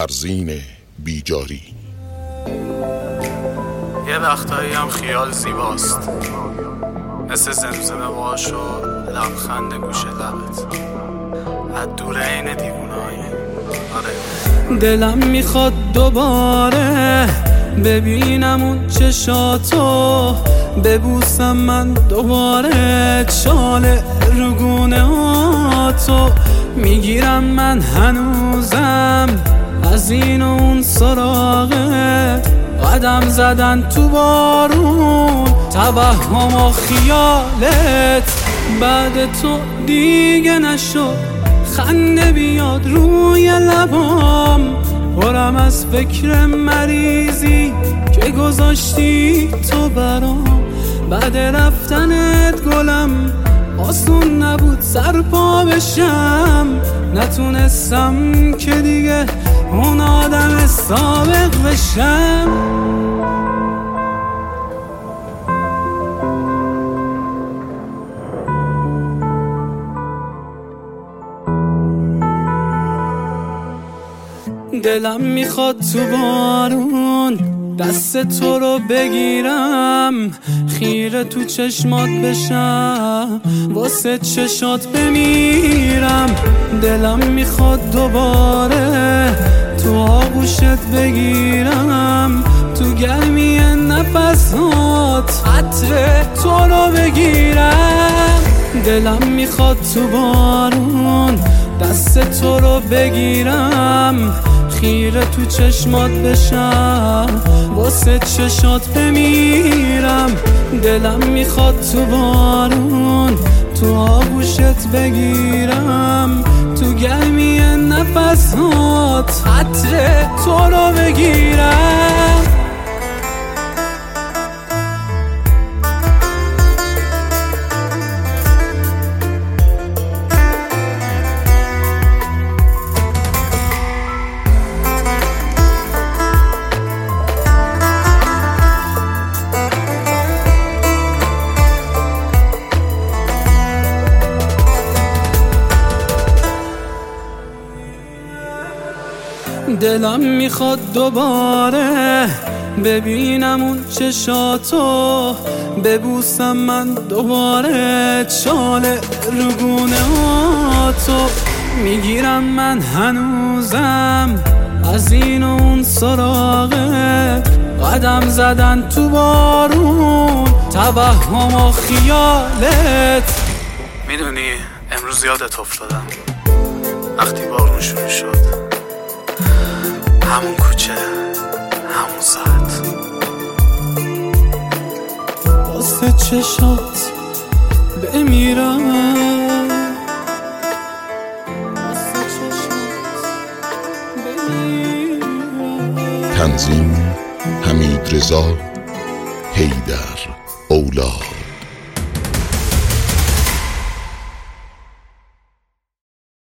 فرزین بیجاری. یه وقتایی هم خیال زیباست، مثل زمزمه باش و لبخند گوش لبت، از دور عین دیوونایی. آره دلم میخواد دوباره ببینم اون چشاتو، ببوسم من دوباره چاله رگونه هاتو. میگیرم من هنوزم از این و اون سراغت، قدم زدن تو بارون توهم و خیالت. بعد تو دیگه نشد خنده بیاد روی لبام، پرم از فکر مریضی که گذاشتی تو برام. بعد رفتنت گلم آسون نبود سر پا بشم، نتونستم که دیگه اون آدم سابق بشم. دلم میخواد تو بارون دست تو رو بگیرم، خیره تو چشمات بشم، واسه چشات بمیرم. دلم میخواد دوباره تو آغوشت بگیرم، تو گرمی نفسات عطر تو رو بگیرم. دلم میخواد تو بارون دست تو رو بگیرم، خیره تو چشمات بشم، واسه چشات بمیرم. دلم میخواد تو بارون تو آغوشت بگیرم، تو گرمی نفسات عطر تو رو بگیرم. دلم میخواد دوباره ببینم اون چشاتو، ببوسم من دوباره چاله رگونه هاتو. میگیرم من هنوزم از این و اون سراغت، قدم زدن تو بارون توهم و خیالت. میدونی امروز یادت افتادم وقتی بارون شروع شد، همون کوچه همون ساعت، واسه چشات بمیرم، واسه چشات بمیرم. تنظیم حمید رضا حیدر اولاد.